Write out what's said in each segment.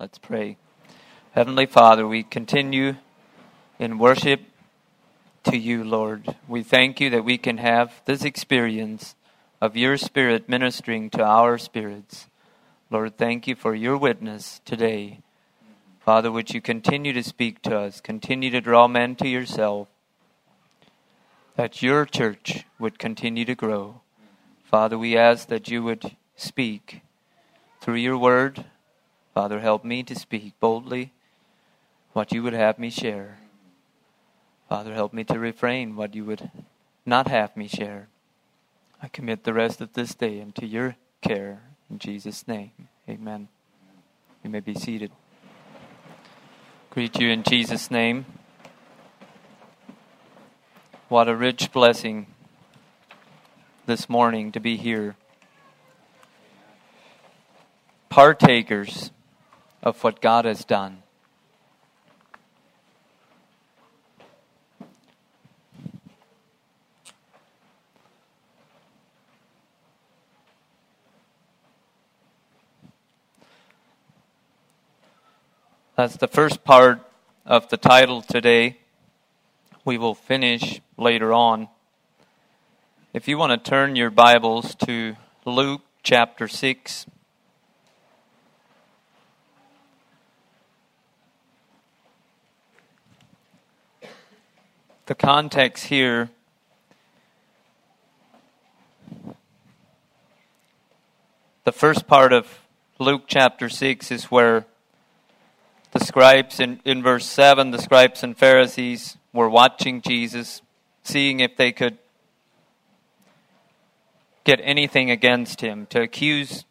Let's pray. Heavenly Father, we continue in worship to you, Lord. We thank you that we can have this experience of your Spirit ministering to our spirits. Lord, thank you for your witness today. Father, would you continue to speak to us, continue to draw men to yourself, that your church would continue to grow. Father, we ask that you would speak through your word. Father, help me to speak boldly what you would have me share. Father, help me to refrain what you would not have me share. I commit the rest of this day into your care. In Jesus' name, amen. You may be seated. Greet you in Jesus' name. What a rich blessing this morning to be here. Partakers of what God has done. That's the first part of the title today. We will finish later on. If you want to turn your Bibles to Luke chapter 6. The context here, the first part of Luke chapter 6 is where the scribes, in verse 7, the scribes and Pharisees were watching Jesus, seeing if they could get anything against him, to accuse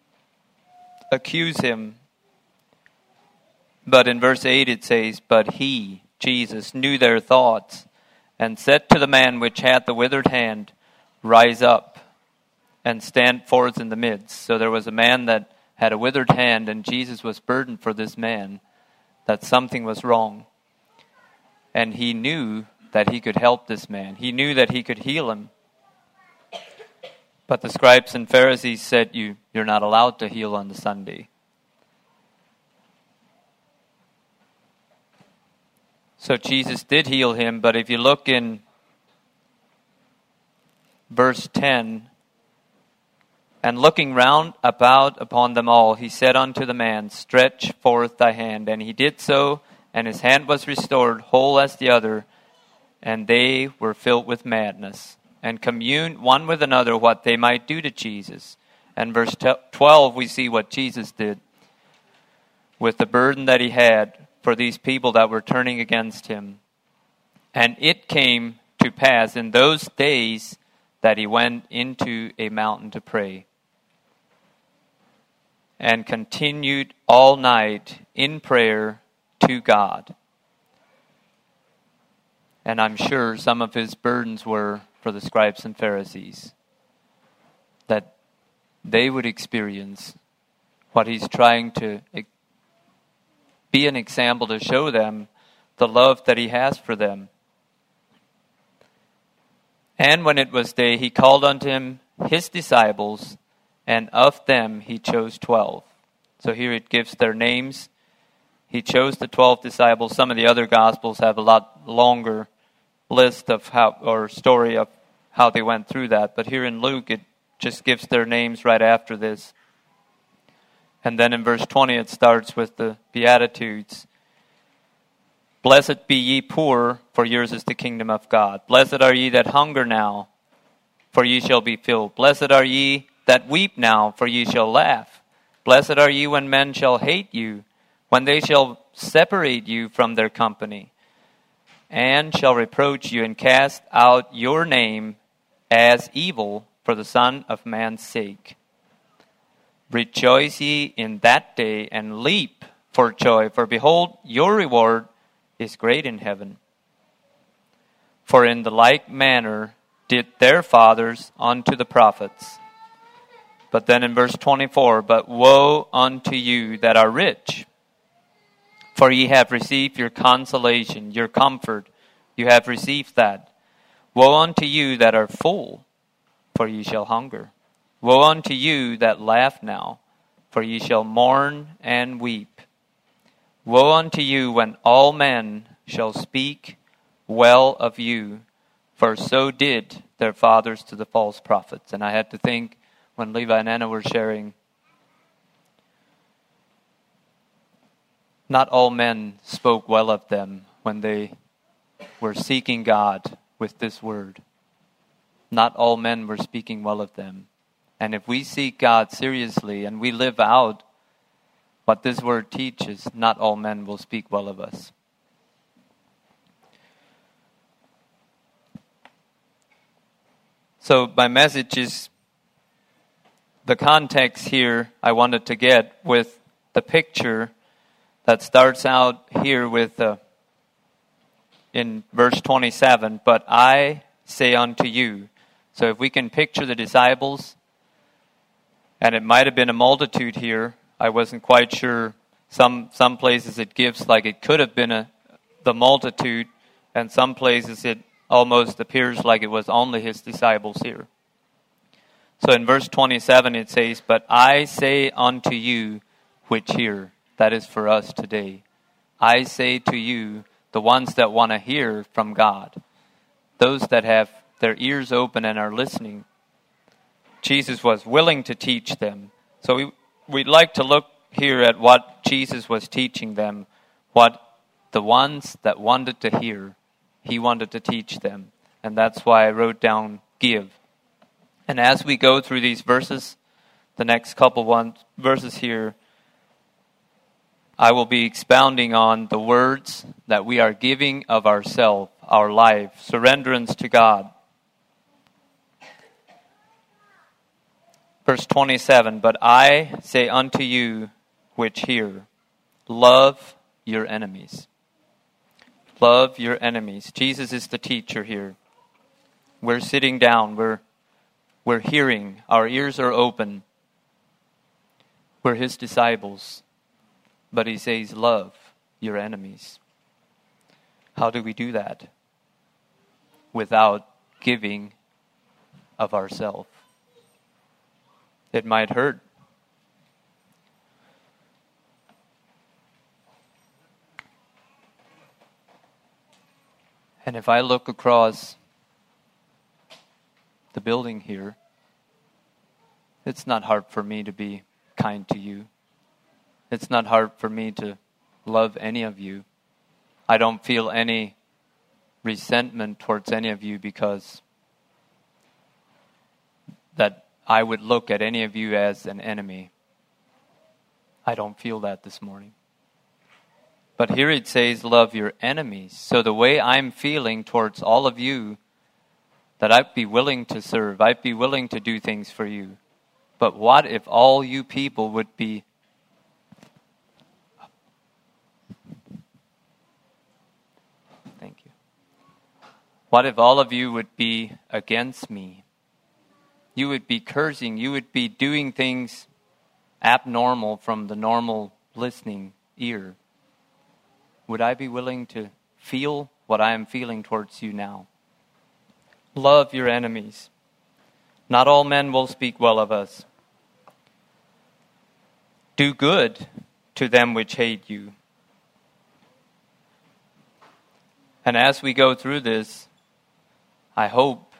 him. But in verse 8 it says, "But he," Jesus, "knew their thoughts, and said to the man which had the withered hand, Rise up, and stand forth in the midst." So there was a man that had a withered hand, and Jesus was burdened for this man, that something was wrong. And he knew that he could help this man. He knew that he could heal him. But the scribes and Pharisees said, You're not allowed to heal on the Sunday. So Jesus did heal him, but if you look in verse 10, "And looking round about upon them all, he said unto the man, Stretch forth thy hand. And he did so, and his hand was restored, whole as the other. And they were filled with madness, and communed one with another what they might do to Jesus." And verse 12, we see what Jesus did with the burden that he had for these people that were turning against him. "And it came to pass in those days that he went into a mountain to pray, and continued all night in prayer to God." And I'm sure some of his burdens were for the scribes and Pharisees, that they would experience what he's trying to be an example to show them the love that he has for them. "And when it was day, he called unto him his disciples, and of them he chose 12. So here it gives their names. He chose the 12 disciples. Some of the other Gospels have a lot longer list of story of how they went through that. But here in Luke, it just gives their names right after this. And then in verse 20, it starts with the Beatitudes. "Blessed be ye poor, for yours is the kingdom of God. Blessed are ye that hunger now, for ye shall be filled. Blessed are ye that weep now, for ye shall laugh. Blessed are ye when men shall hate you, when they shall separate you from their company, and shall reproach you and cast out your name as evil for the Son of Man's sake. Rejoice ye in that day, and leap for joy, for behold, your reward is great in heaven. For in the like manner did their fathers unto the prophets." But then in verse 24, "But woe unto you that are rich, for ye have received your consolation," your comfort, you have received that. "Woe unto you that are full, for ye shall hunger. Woe unto you that laugh now, for ye shall mourn and weep. Woe unto you when all men shall speak well of you, for so did their fathers to the false prophets. And I had to think when Levi and Anna were sharing, not all men spoke well of them when they were seeking God with this word. Not all men were speaking well of them. And if we seek God seriously and we live out what this word teaches, not all men will speak well of us. So my message is the context here I wanted to get with the picture that starts out here with in verse 27, but I say unto you. So if we can picture the disciples, and it might have been a multitude here, I wasn't quite sure. Some places it gives like it could have been the multitude, and some places it almost appears like it was only his disciples here. So in verse 27 it says, but I say unto you which hear. That is for us today. I say to you, the ones that want to hear from God, those that have their ears open and are listening. Jesus was willing to teach them. So we'd like to look here at what Jesus was teaching them, what the ones that wanted to hear, he wanted to teach them. And that's why I wrote down give. And as we go through these verses, the next couple verses here, I will be expounding on the words that we are giving of ourselves, our life, surrenderance to God. Verse 27, but I say unto you which hear, love your enemies. Love your enemies. Jesus is the teacher here. We're sitting down. We're hearing. Our ears are open. We're his disciples. But he says, love your enemies. How do we do that? Without giving of ourselves. It might hurt. And if I look across the building here, it's not hard for me to be kind to you. It's not hard for me to love any of you. I don't feel any resentment towards any of you because that I would look at any of you as an enemy. I don't feel that this morning. But here it says, love your enemies. So the way I'm feeling towards all of you, that I'd be willing to serve, I'd be willing to do things for you. But what if all you people would be What if all of you would be against me? You would be cursing. You would be doing things abnormal from the normal listening ear. Would I be willing to feel what I am feeling towards you now? Love your enemies. Not all men will speak well of us. Do good to them which hate you. And as we go through this, I hope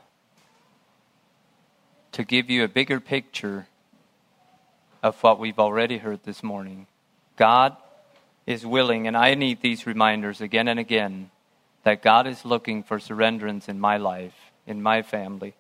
to give you a bigger picture of what we've already heard this morning. God is willing, and I need these reminders again and again, that God is looking for surrenderance in my life, in my family.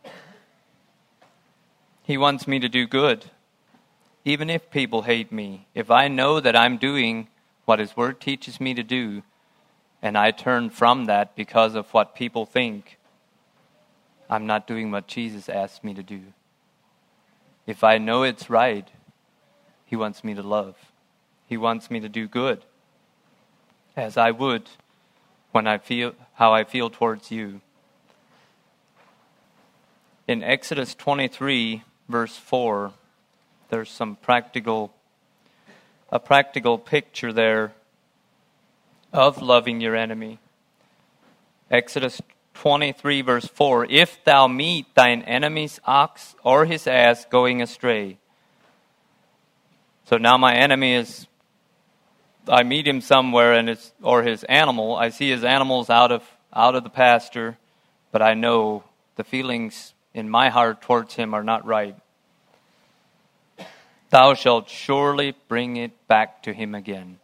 He wants me to do good, even if people hate me. If I know that I'm doing what His Word teaches me to do, and I turn from that because of what people think, I'm not doing what Jesus asked me to do. If I know it's right, He wants me to love. He wants me to do good, as I would when I feel how I feel towards you. In Exodus 23, verse 4, there's a practical picture there of loving your enemy. Exodus 23 verse 4, if thou meet thine enemy's ox or his ass going astray. So now my enemy is I meet him somewhere or his animal. I see his animals out of the pasture, but I know the feelings in my heart towards him are not right. Thou shalt surely bring it back to him again.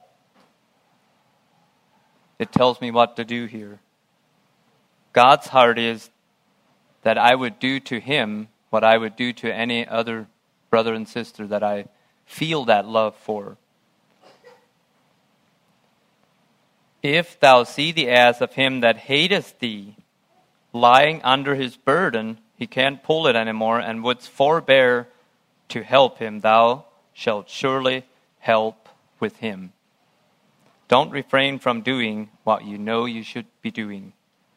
It tells me what to do here. God's heart is that I would do to him what I would do to any other brother and sister that I feel that love for. If thou see the ass of him that hateth thee lying under his burden, he can't pull it anymore, and wouldst forbear to help him, thou shalt surely help with him. Don't refrain from doing what you know you should be doing.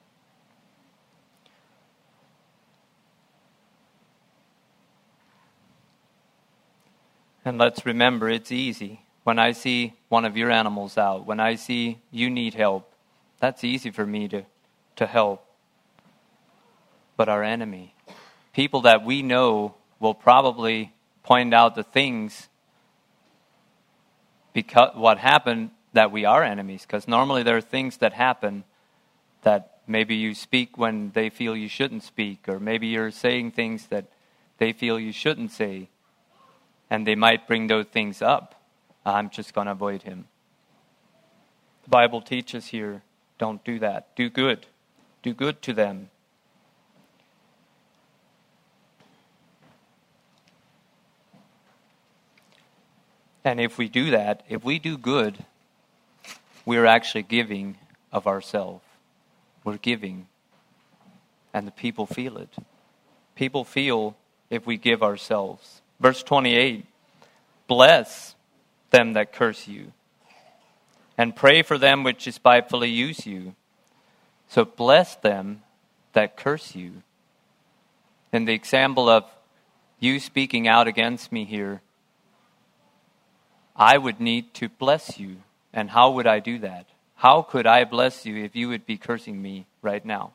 And let's remember, it's easy. When I see one of your animals out, when I see you need help, that's easy for me to help. But our enemy, people that we know will probably point out the things because what happened that we are enemies. Because normally there are things that happen that maybe you speak when they feel you shouldn't speak, or maybe you're saying things that they feel you shouldn't say, and they might bring those things up. I'm just going to avoid him. The Bible teaches here, don't do that. Do good. Do good to them. And if we do that, if we do good, we're actually giving of ourselves. We're giving. And the people feel it. People feel if we give ourselves. Verse 28, bless them that curse you, and pray for them which despitefully use you. So bless them that curse you. In the example of you speaking out against me here, I would need to bless you. And how would I do that? How could I bless you if you would be cursing me right now?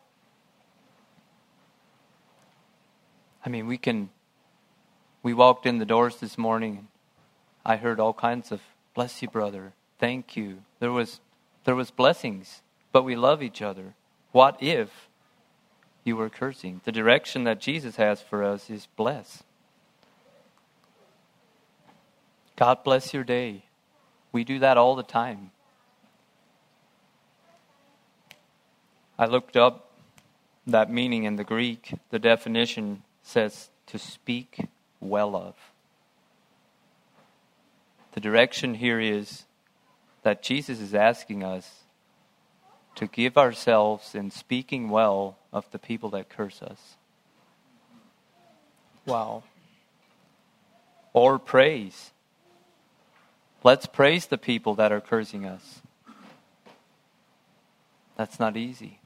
I mean, we walked in the doors this morning, and I heard all kinds of, bless you, brother, thank you. There was blessings, but we love each other. What if you were cursing? The direction that Jesus has for us is bless. God bless your day. We do that all the time. I looked up that meaning in the Greek. The definition says to speak well of. The direction here is that Jesus is asking us to give ourselves in speaking well of the people that curse us. Wow. Or praise. Let's praise the people that are cursing us. That's not easy.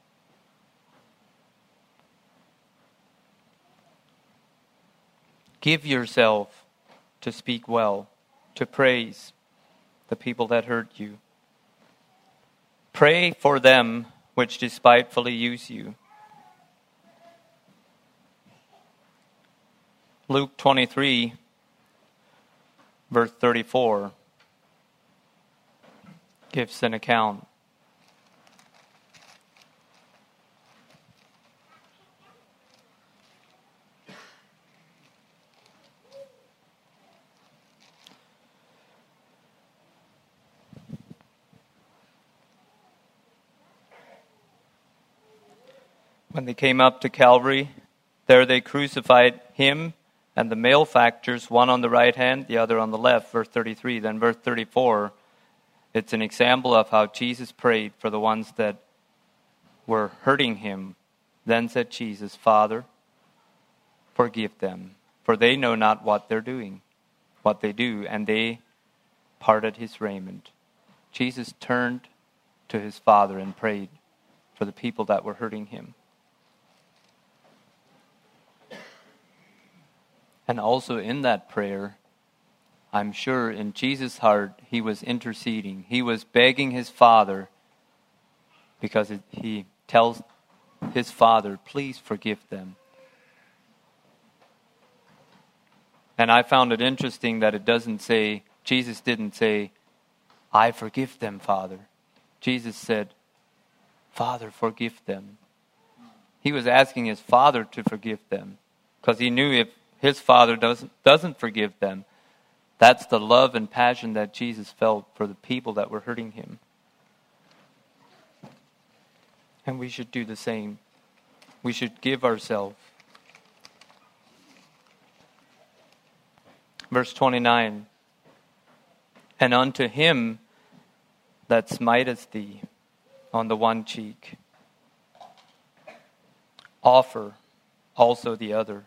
Give yourself to speak well, to praise the people that hurt you. Pray for them which despitefully use you. Luke 23, verse 34, gives an account. When they came up to Calvary, there they crucified him and the malefactors, one on the right hand, the other on the left, verse 33. Then verse 34, it's an example of how Jesus prayed for the ones that were hurting him. Then said Jesus, Father, forgive them, for they know not what they're doing, what they do. And they parted his raiment. Jesus turned to his Father and prayed for the people that were hurting him. And also in that prayer, I'm sure in Jesus' heart, he was interceding. He was begging his Father because he tells his Father, please forgive them. And I found it interesting that it doesn't say, Jesus didn't say, I forgive them, Father. Jesus said, Father, forgive them. He was asking his Father to forgive them because he knew if his Father doesn't forgive them, that's the love and passion that Jesus felt for the people that were hurting him. And we should do the same. We should give ourselves. Verse 29. And unto him that smiteth thee on the one cheek, offer also the other.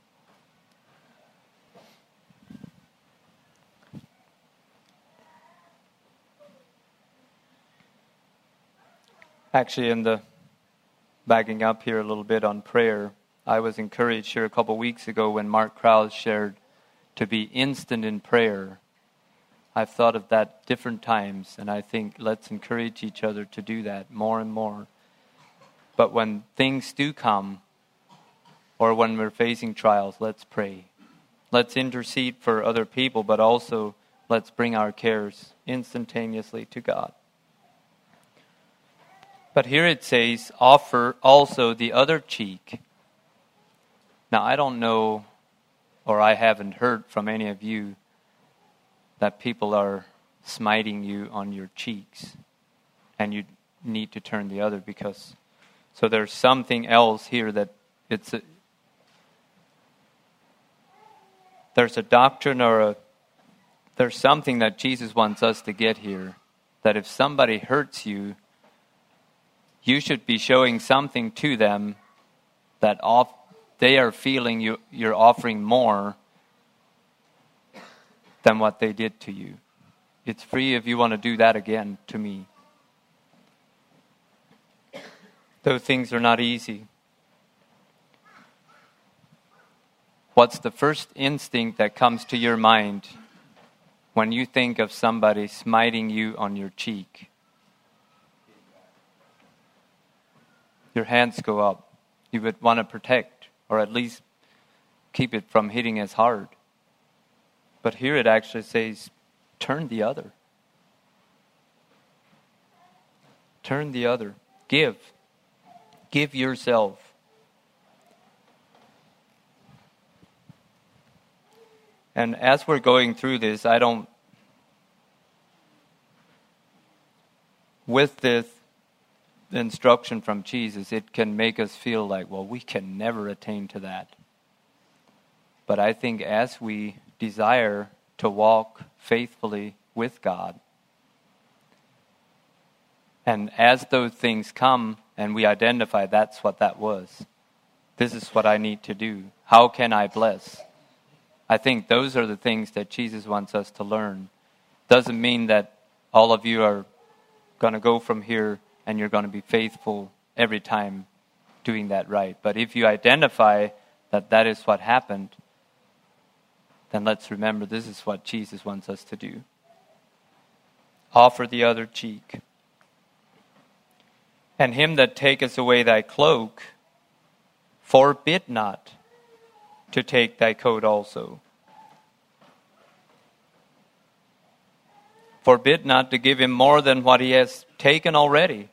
Actually, in the backing up here a little bit on prayer, I was encouraged here a couple weeks ago when Mark Krause shared to be instant in prayer. I've thought of that different times, and I think let's encourage each other to do that more and more. But when things do come, or when we're facing trials, let's pray. Let's intercede for other people, but also let's bring our cares instantaneously to God. But here it says, offer also the other cheek. Now, I don't know, or I haven't heard from any of you that people are smiting you on your cheeks and you need to turn the other because... So there's something else here that there's a doctrine or there's something that Jesus wants us to get here, that if somebody hurts you, you should be showing something to them that they are feeling you're offering more than what they did to you. It's free if you want to do that again to me. Those things are not easy. What's the first instinct that comes to your mind when you think of somebody smiting you on your cheek? Your hands go up. You would want to protect, or at least keep it from hitting as hard. But here it actually says, turn the other. Turn the other. Give. Give yourself. And as we're going through this, with this instruction from Jesus, it can make us feel like, well, we can never attain to that. But I think as we desire to walk faithfully with God, and as those things come and we identify that's what that was, this is what I need to do, how can I bless? I think those are the things that Jesus wants us to learn. Doesn't mean that all of you are going to go from here and you're going to be faithful every time doing that right. But if you identify that that is what happened, then let's remember this is what Jesus wants us to do. Offer the other cheek. And him that taketh away thy cloak, forbid not to take thy coat also. Forbid not to give him more than what he has taken already.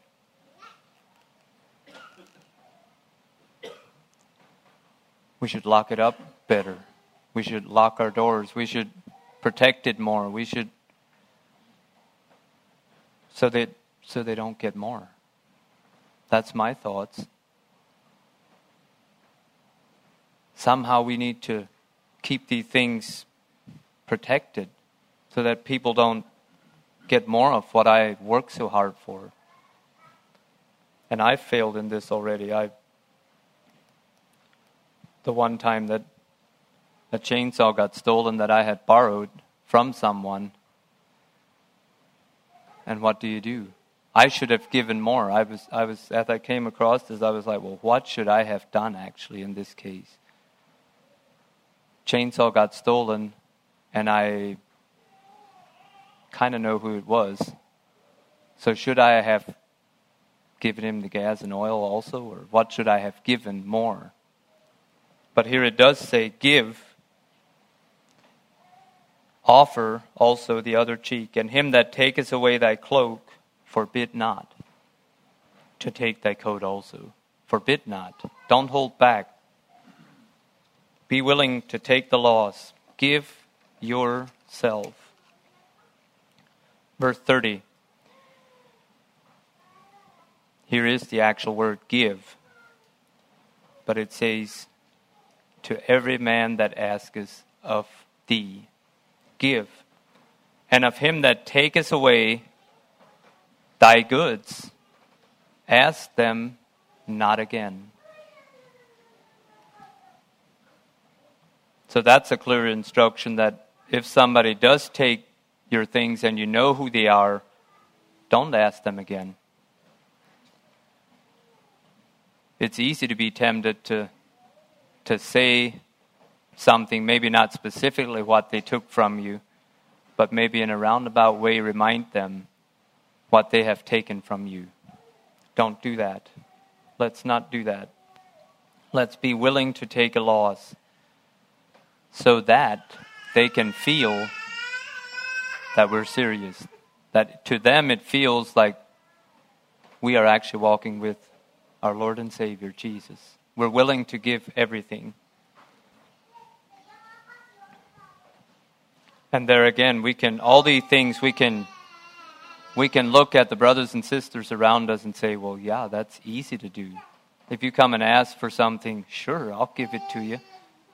We should lock it up better. We should lock our doors. We should protect it more. We should, so they don't get more. That's my thoughts. Somehow we need to keep these things protected so that people don't get more of what I work so hard for. And I failed in this already. The one time that a chainsaw got stolen that I had borrowed from someone. And what do? I should have given more. I was as I came across this, I was like, well, what should I have done actually in this case? Chainsaw got stolen, and I kind of know who it was. So should I have given him the gas and oil also, or what should I have given more? But here it does say, give offer also the other cheek. And him that taketh away thy cloak, forbid not to take thy coat also. Forbid not. Don't hold back. Be willing to take the loss. Give yourself. Verse 30. Here is the actual word give. But it says, to every man that asketh of thee, give. And of him that taketh away thy goods, ask them not again. So that's a clear instruction that if somebody does take your things and you know who they are, don't ask them again. It's easy to be tempted to say something, maybe not specifically what they took from you, but maybe in a roundabout way remind them what they have taken from you. Don't do that. Let's not do that. Let's be willing to take a loss so that they can feel that we're serious. That to them it feels like we are actually walking with our Lord and Savior, Jesus. We're willing to give everything. And there again, all these things, we can look at the brothers and sisters around us and say, well, yeah, that's easy to do. If you come and ask for something, sure, I'll give it to you.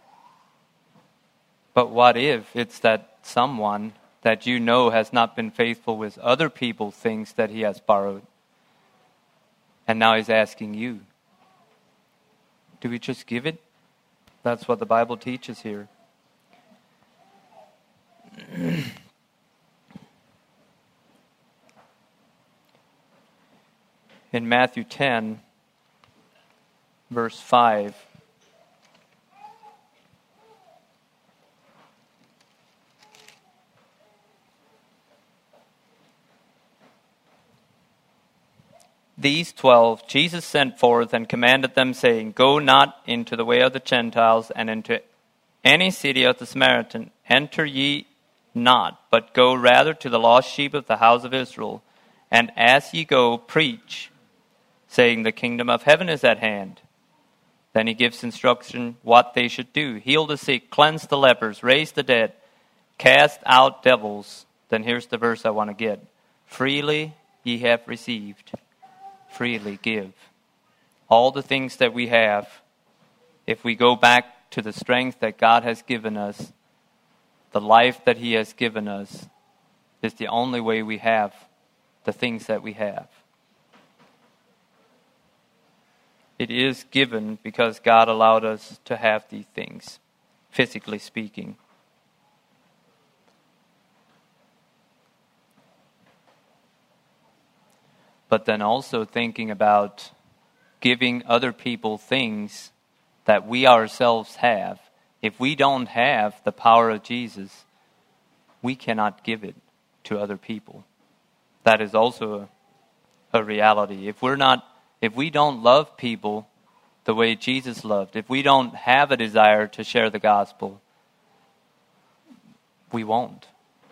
But what if it's that someone that you know has not been faithful with other people's things that he has borrowed? And now he's asking you. Do we just give it? That's what the Bible teaches here. In Matthew 10, verse 5, these 12 Jesus sent forth and commanded them, saying, Go not into the way of the Gentiles, and into any city of the Samaritan enter ye not, but go rather to the lost sheep of the house of Israel. And as ye go, preach, saying, The kingdom of heaven is at hand. Then he gives instruction what they should do. Heal the sick, cleanse the lepers, raise the dead, cast out devils. Then here's the verse I want to get. Freely ye have received, freely give. All the things that we have, if we go back to the strength that God has given us, the life that he has given us, is the only way we have the things that we have. It is given because God allowed us to have these things, physically speaking. But then also thinking about giving other people things that we ourselves have. If we don't have the power of Jesus, we cannot give it to other people. That is also a reality. If we don't love people the way Jesus loved, if we don't have a desire to share the gospel, we won't.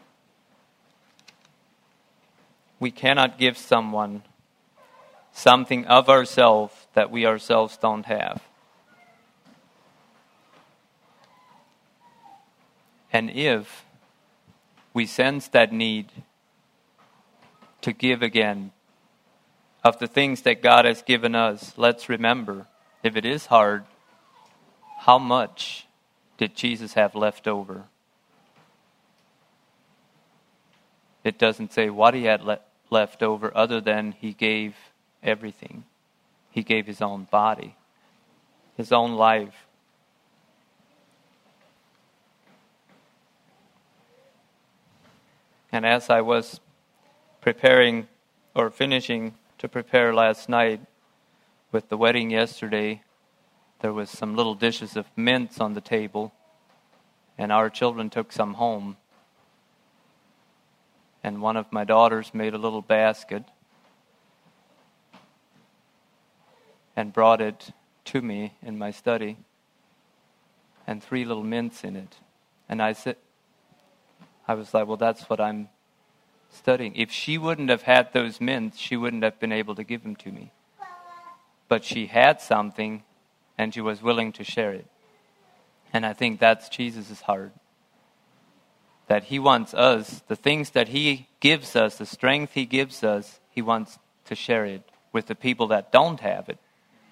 We cannot give someone something of ourselves that we ourselves don't have. And if we sense that need to give again of the things that God has given us, let's remember, if it is hard, how much did Jesus have left over? It doesn't say what he had left over other than he gave everything. He gave his own body, his own life. And as I was preparing or finishing to prepare last night with the wedding yesterday, there was some little dishes of mince on the table, and our children took some home. And one of my daughters made a little basket and brought it to me in my study, and 3 little mints in it. And I I was like, well, that's what I'm studying. If she wouldn't have had those mints, she wouldn't have been able to give them to me. But she had something, and she was willing to share it. And I think that's Jesus' heart. That he wants us, the things that he gives us, the strength he gives us, he wants to share it with the people that don't have it.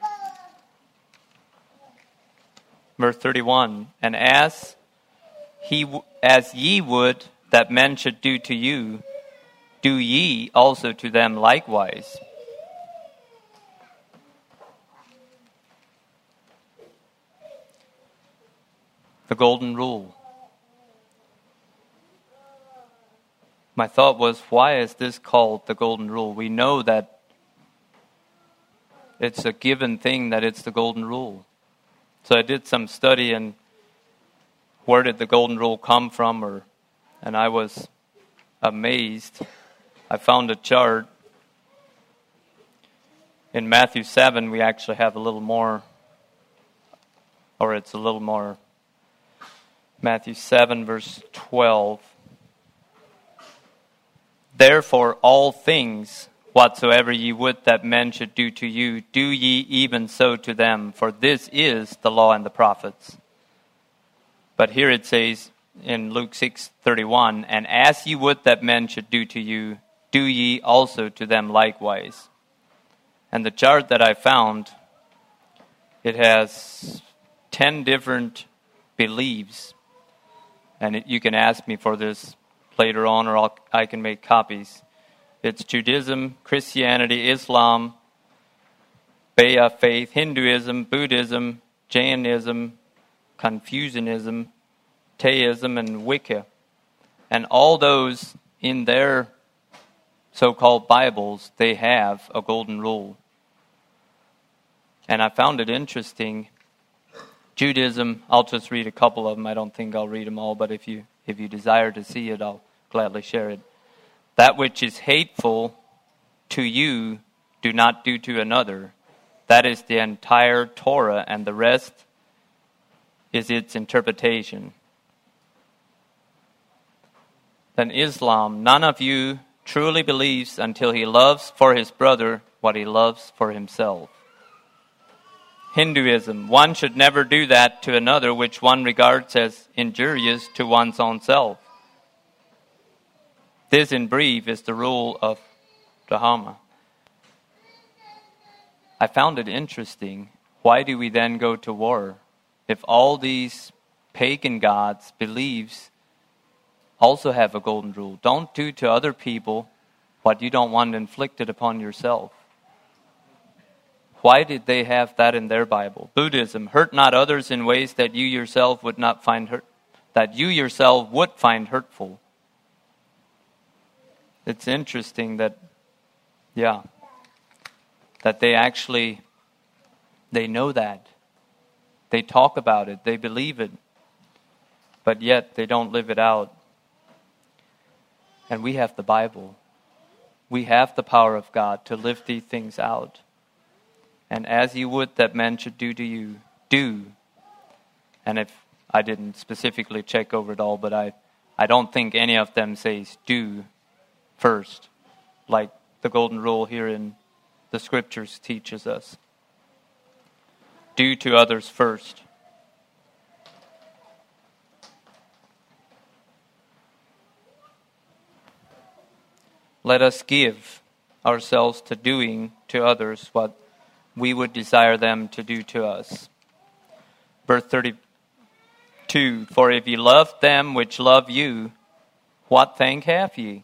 Verse 31, and as ye would that men should do to you, do ye also to them likewise. The golden rule. My thought was, why is this called the golden rule? We know that it's a given thing that it's the golden rule. So I did some study and where did the golden rule come from? And I was amazed. I found a chart. In Matthew 7, we actually have a little more, or it's a little more. Matthew 7, verse 12. Therefore, all things whatsoever ye would that men should do to you, do ye even so to them, for this is the law and the prophets. But here it says in Luke 6:31, and as ye would that men should do to you, do ye also to them likewise. And the chart that I found, it has 10 different beliefs. And you can ask me for this later on, or I can make copies. It's Judaism, Christianity, Islam, Baha'i faith, Hinduism, Buddhism, Jainism, Confucianism, Taoism, and Wicca. And all those in their so-called Bibles, they have a golden rule. And I found it interesting. Judaism, I'll just read a couple of them. I don't think I'll read them all, but if you desire to see it, I'll gladly share it. That which is hateful to you, do not do to another. That is the entire Torah, and the rest is its interpretation. Then Islam, none of you truly believes until he loves for his brother what he loves for himself. Hinduism, one should never do that to another which one regards as injurious to one's own self. This, in brief, is the rule of Dharma. I found it interesting. Why do we then go to war? If all these pagan gods, beliefs, also have a golden rule. Don't do to other people what you don't want inflicted upon yourself. Why did they have that in their Bible? Buddhism, hurt not others in ways that you yourself would not find would find hurtful. It's interesting that they know that. They talk about it, they believe it, but yet they don't live it out. And we have the Bible. We have the power of God to live these things out. And as you would that men should do to you, do. And if I didn't specifically check over it all, but I don't think any of them says do first, like the golden rule here in the scriptures teaches us. Do to others first. Let us give ourselves to doing to others what we would desire them to do to us. Verse 32, for if ye love them which love you, what thank have ye?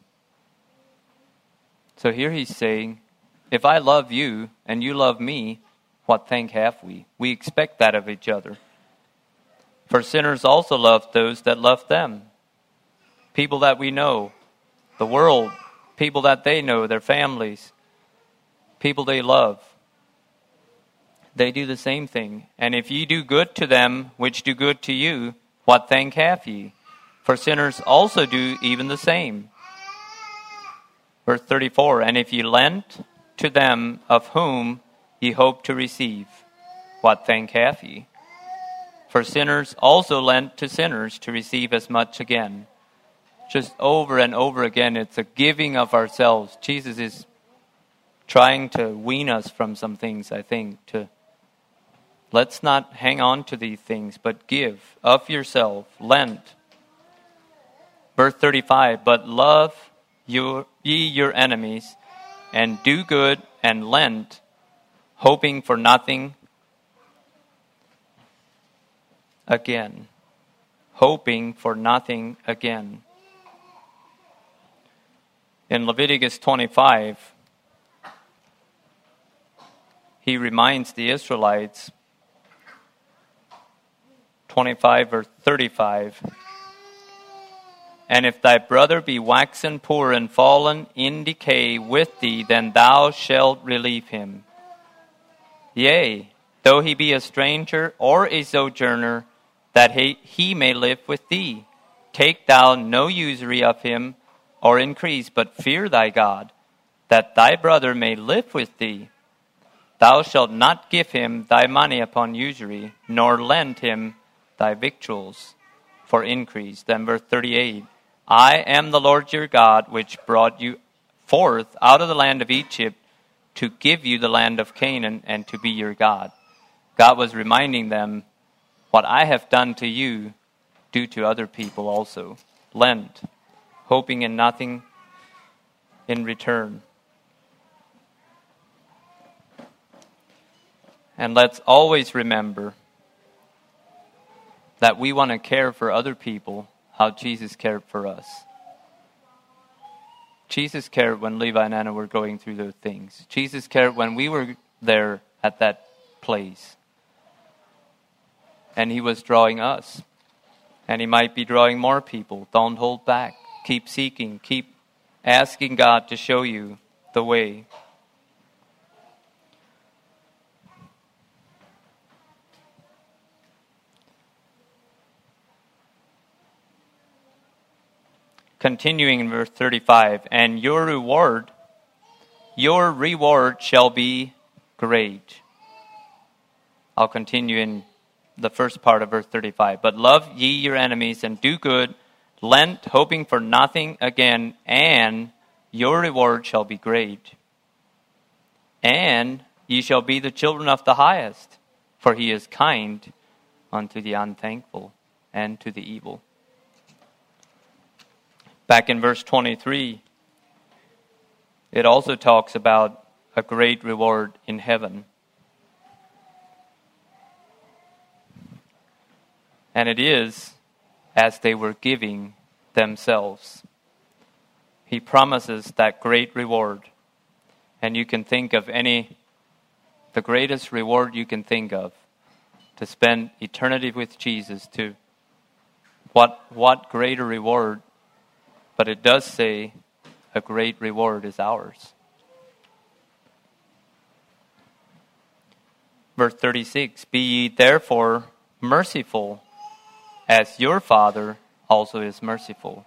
So here he's saying, if I love you and you love me, what thank have we? We expect that of each other. For sinners also love those that love them. People that we know, the world, people that they know, their families, people they love. They do the same thing. And if ye do good to them which do good to you, what thank have ye? For sinners also do even the same. Verse 34, and if ye lend to them of whom ye hope to receive, what thank have ye? For sinners also lend to sinners to receive as much again. just over and over again, it's a giving of ourselves. Jesus is trying to wean us from some things, I think. Let's not hang on to these things, but give of yourself, lend. Verse 35, but love ye your enemies, and do good and lend, hoping for nothing again. Hoping for nothing again. In Leviticus 25, he reminds the Israelites, 25 or 35, and if thy brother be waxen poor and fallen in decay with thee, then thou shalt relieve him. Yea, though he be a stranger or a sojourner, that he may live with thee. Take thou no usury of him, or increase, but fear thy God, that thy brother may live with thee. Thou shalt not give him thy money upon usury, nor lend him thy victuals for increase. Then verse 38, I am the Lord your God, which brought you forth out of the land of Egypt, to give you the land of Canaan, and to be your God. God was reminding them, what I have done to you, do to other people also. Lend, hoping in nothing in return. And let's always remember that we want to care for other people how Jesus cared for us. Jesus cared when Levi and Anna were going through those things. Jesus cared when we were there at that place. And he was drawing us. And he might be drawing more people. Don't hold back. Keep seeking. Keep asking God to show you the way. Continuing in verse 35, and your reward shall be great. I'll continue in the first part of verse 35. But love ye your enemies, and do good, lend, hoping for nothing again, and your reward shall be great. And ye shall be the children of the highest, for he is kind unto the unthankful and to the evil. Back in verse 23, it also talks about a great reward in heaven. And it is as they were giving themselves. He promises that great reward. And you can think of the greatest reward you can think of, to spend eternity with Jesus, to what greater reward. But it does say a great reward is ours. Verse 36, be ye therefore merciful, as your Father also is merciful.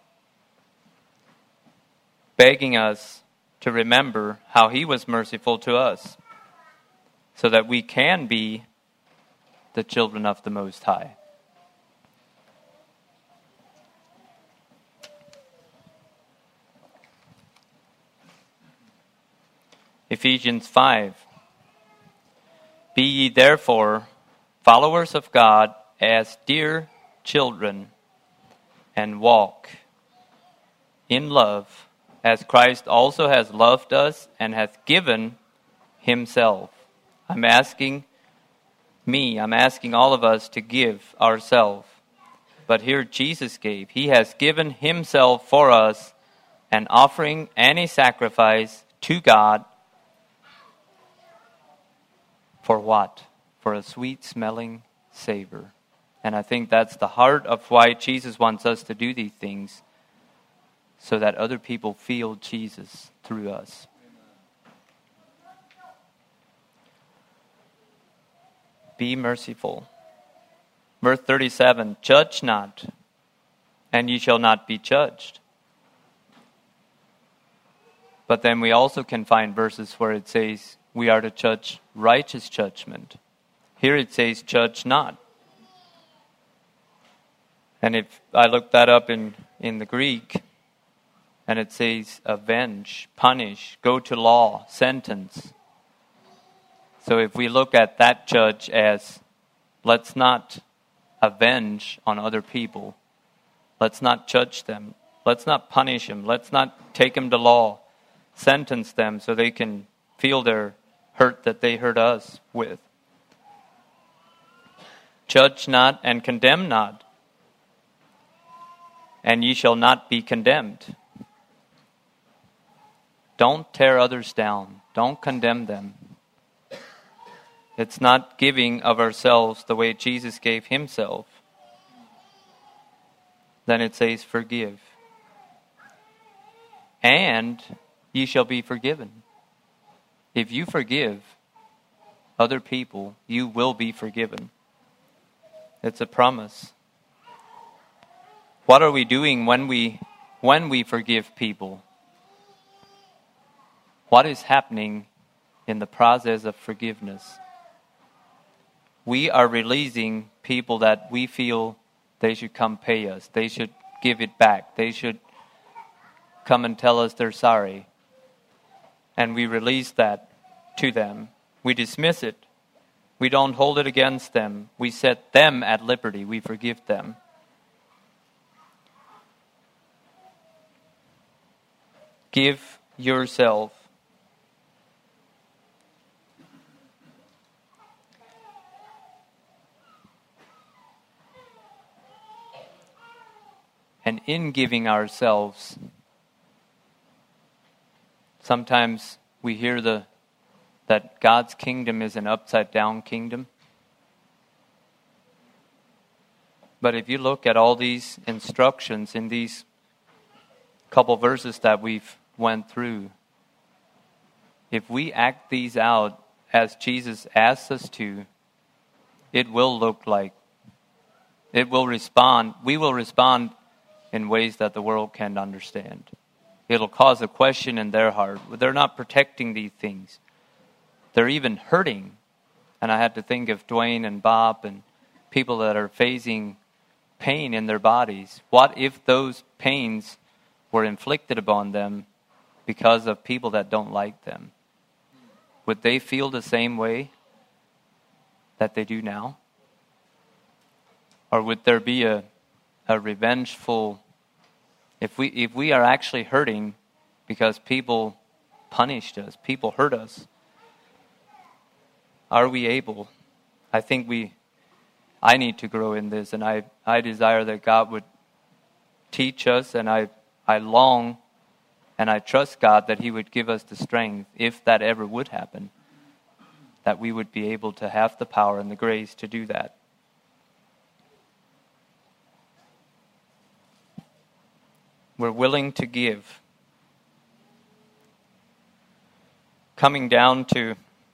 Begging us to remember how he was merciful to us, so that we can be the children of the Most High. Ephesians 5. Be ye therefore followers of God as dear children, and walk in love, as Christ also has loved us and hath given himself. I'm asking all of us to give ourselves. But here Jesus gave. He has given himself for us, an offering and a sacrifice to God. For what? For a sweet-smelling savor. And I think that's the heart of why Jesus wants us to do these things, so that other people feel Jesus through us. Be merciful. Verse 37, judge not, and ye shall not be judged. But then we also can find verses where it says, we are to judge righteous judgment. Here it says, judge not. And if I look that up in the Greek, And it says avenge, punish, go to law, sentence. So if we look at that judge as, let's not avenge on other people. Let's not judge them. Let's not punish them. Let's not take them to law. Sentence them so they can feel their hurt that they hurt us with. Judge not and condemn not, and ye shall not be condemned. Don't tear others down. Don't condemn them. It's not giving of ourselves the way Jesus gave himself. Then it says, forgive. And ye shall be forgiven. If you forgive other people, you will be forgiven. It's a promise. What are we doing when we forgive people? What is happening in the process of forgiveness? We are releasing people that we feel they should come pay us. They should give it back. They should come and tell us they're sorry. And we release that to them. We dismiss it. We don't hold it against them. We set them at liberty. We forgive them. Give yourself. And in giving ourselves, sometimes we hear that God's kingdom is an upside-down kingdom. But if you look at all these instructions in these couple verses that we've went through, if we act these out as Jesus asks us to, it will look like, we will respond in ways that the world can't understand. It'll cause a question in their heart. They're not protecting these things. They're even hurting. And I had to think of Dwayne and Bob and people that are facing pain in their bodies. What if those pains were inflicted upon them because of people that don't like them? Would they feel the same way that they do now? Or would there be a revengeful, if we are actually hurting because people punished us, people hurt us, are we able? I think I need to grow in this, and I desire that God would teach us, and I long and I trust God that He would give us the strength, if that ever would happen, that we would be able to have the power and the grace to do that. We're willing to give. Coming down to,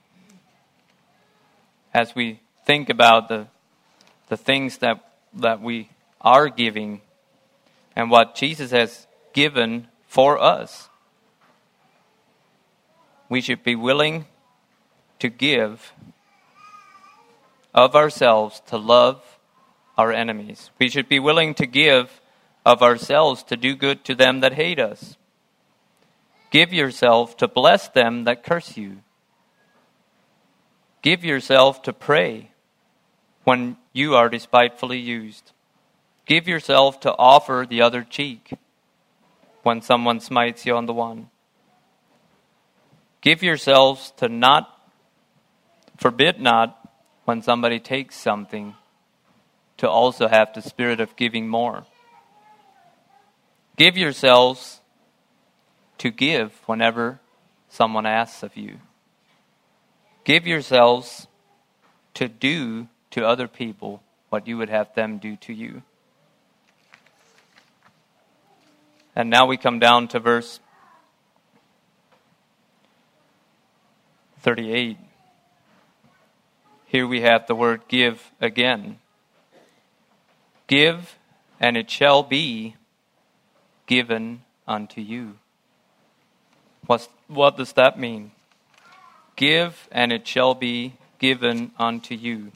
as we think about the things that we are giving and what Jesus has given for us, we should be willing to give of ourselves to love our enemies. We should be willing to give of ourselves to do good to them that hate us. Give yourself to bless them that curse you. Give yourself to pray when you are despitefully used. Give yourself to offer the other cheek when someone smites you on the one. Give yourselves to forbid not when somebody takes something, to also have the spirit of giving more. Give yourselves to give whenever someone asks of you. Give yourselves to do to other people what you would have them do to you. And now we come down to verse 38. Here we have the word give again. Give, and it shall be given unto you. What does that mean? Give, and it shall be given unto you.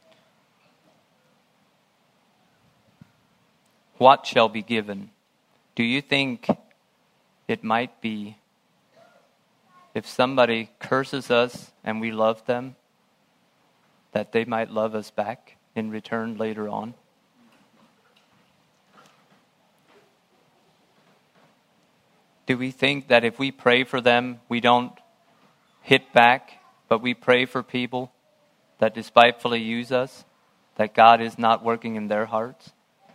What shall be given? Do you think it might be if somebody curses us and we love them, that they might love us back in return later on? Do we think that if we pray for them, we don't hit back, but we pray for people that despitefully use us, that God is not working in their hearts?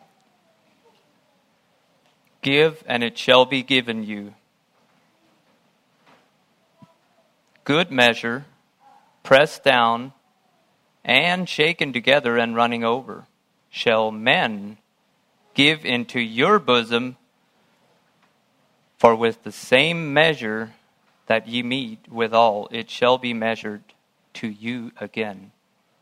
Give, and it shall be given you. Good measure, pressed down, and shaken together and running over, shall men give into your bosom, for with the same measure that ye meet withal, it shall be measured to you again.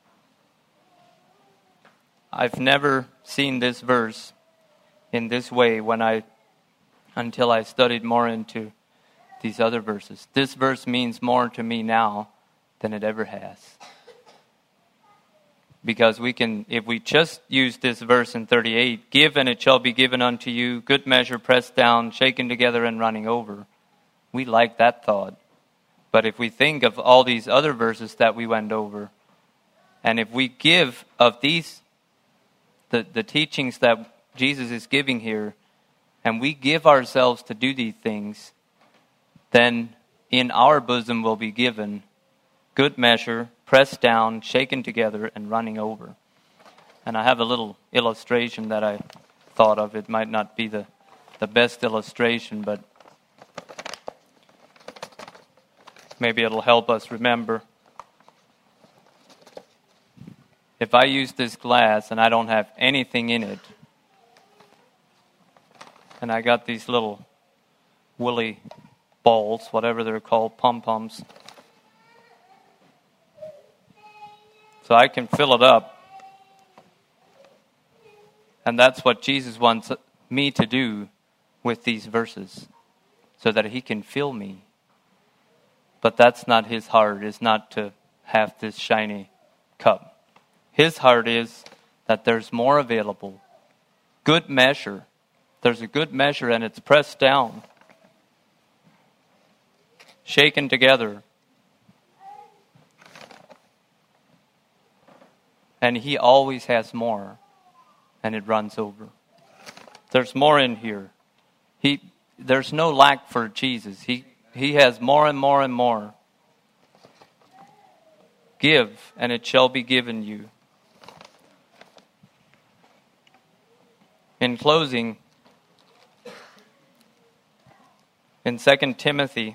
I've never seen this verse in this way until I studied more into these other verses. This verse means more to me now than it ever has. Because if we just use this verse in 38, give and it shall be given unto you, good measure pressed down, shaken together and running over. We like that thought. But if we think of all these other verses that we went over, and if we give of these, the teachings that Jesus is giving here, and we give ourselves to do these things, then in our bosom will be given good measure, pressed down, shaken together, and running over. And I have a little illustration that I thought of. It might not be the best illustration, but maybe it'll help us remember. If I use this glass and I don't have anything in it, and I got these little woolly balls, whatever they're called, pom-poms, so I can fill it up. And that's what Jesus wants me to do with these verses, so that he can fill me. But that's not his heart, is not to have this shiny cup. His heart is that there's more available. Good measure. There's a good measure and it's pressed down, shaken together. And he always has more, and it runs over. There's more in here. There's no lack for Jesus. He has more and more and more. Give, and it shall be given you. In closing, in 2 Timothy,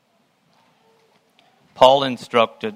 Paul instructed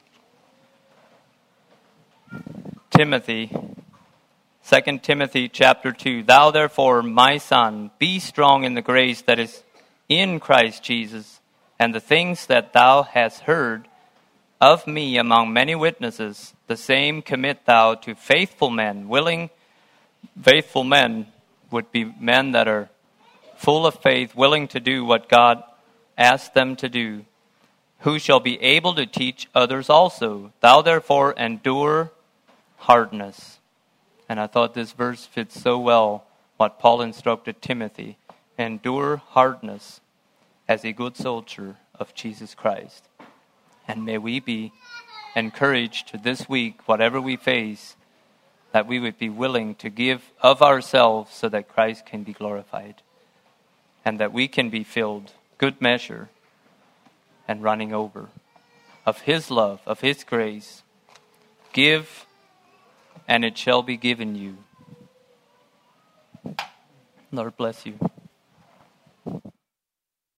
Timothy, 2 Timothy chapter 2, Thou therefore, my son, be strong in the grace that is in Christ Jesus, and the things that thou hast heard of me among many witnesses, the same commit thou to faithful men. Faithful men would be men that are full of faith, willing to do what God asked them to do, who shall be able to teach others also. Thou therefore endure hardness. And I thought this verse fits so well what Paul instructed Timothy. Endure hardness as a good soldier of Jesus Christ. And may we be encouraged this week, whatever we face, that we would be willing to give of ourselves so that Christ can be glorified. And that we can be filled, good measure, and running over of his love, of his grace. Give, and it shall be given you. Lord bless you.